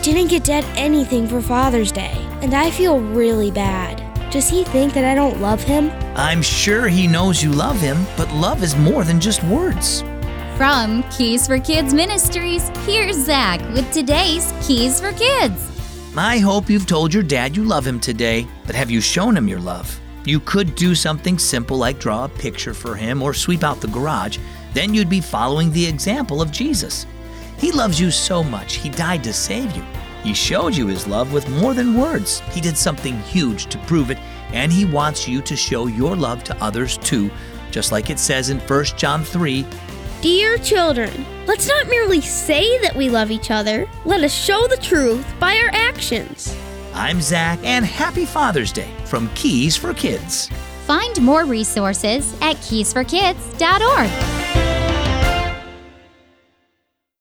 didn't get Dad anything for Father's Day, and I feel really bad. Does he think that I don't love him? I'm sure he knows you love him, but love is more than just words. From Keys for Kids Ministries, here's Zach with today's Keys for Kids. I hope you've told your dad you love him today, but have you shown him your love? You could do something simple like draw a picture for him or sweep out the garage. Then you'd be following the example of Jesus. He loves you so much, he died to save you. He showed you his love with more than words. He did something huge to prove it, and he wants you to show your love to others too, just like it says in 1 John 3. Dear children, let's not merely say that we love each other. Let us show the truth by our actions. I'm Zach, and happy Father's Day from Keys for Kids. Find more resources at keysforkids.org.